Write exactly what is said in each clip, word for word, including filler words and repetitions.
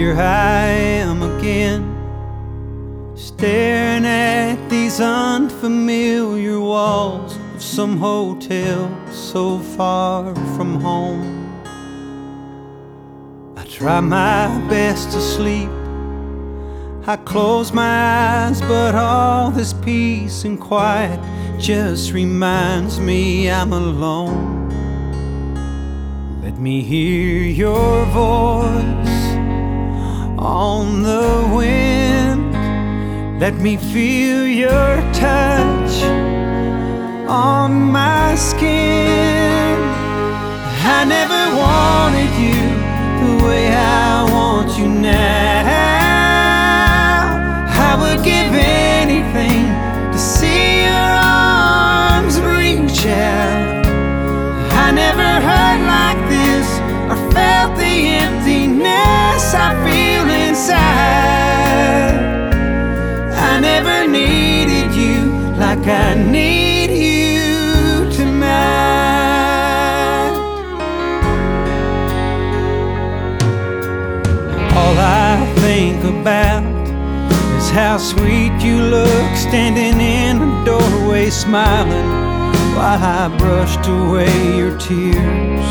here I am again, staring at these unfamiliar walls of some hotel so far from home. I try my best to sleep, I close my eyes, but all this peace and quiet just reminds me I'm alone. Let me hear your voice on the wind, let me feel your touch on my skin. I never wanted you the way I want you now. I would give anything to see your arms reach out. I never hurt like this or felt the emptiness I feel inside. I never needed you like I need you tonight. All I think about is how sweet you look, standing in the doorway smiling while I brushed away your tears.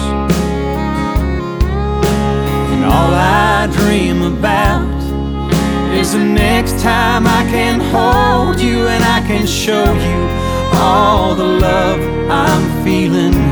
And all I dream about is the next time I can hold you and I can show you all the love I'm feeling